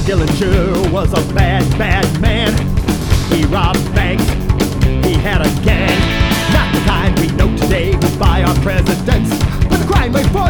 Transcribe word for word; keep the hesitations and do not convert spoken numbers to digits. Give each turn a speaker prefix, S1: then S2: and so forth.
S1: Dillinger was a bad, bad man. He robbed banks, he had a gang. Not the kind we know today who buy our presidents, but the crime rate for